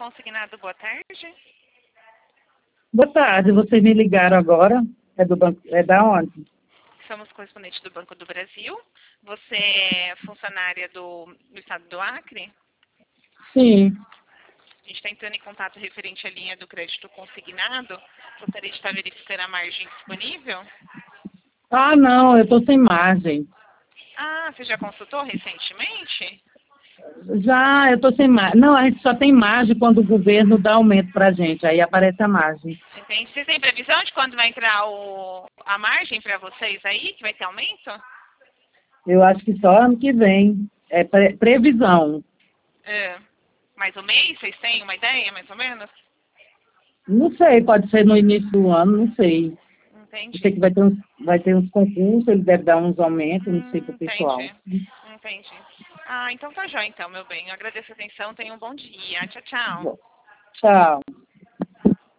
Consignado, boa tarde. Boa tarde, vocês me ligaram agora? É do banco, é da onde? Somos correspondentes do Banco do Brasil. Você é funcionária do estado do Acre? Sim. A gente está entrando em contato referente à linha do crédito consignado. Gostaria de estar verificando a margem disponível. Ah, não, eu estou sem margem. Ah, você já consultou recentemente? Já, eu estou sem margem. Não, a gente só tem margem quando o governo dá aumento para a gente, aí aparece a margem. Entende? Vocês têm previsão de quando vai entrar a margem para vocês aí, que vai ter aumento? Eu acho que só ano que vem. É previsão. É. Mais um mês? Vocês têm uma ideia, mais ou menos? Não sei, pode ser no início do ano, não sei. Eu sei Entendi. que vai ter uns concursos, ele deve dar uns aumentos, não sei, para o pessoal. Entendi. Entendi. Ah, então tá jóia então, meu bem. Eu agradeço a atenção. Tenha um bom dia. Tchau, tchau. Tchau.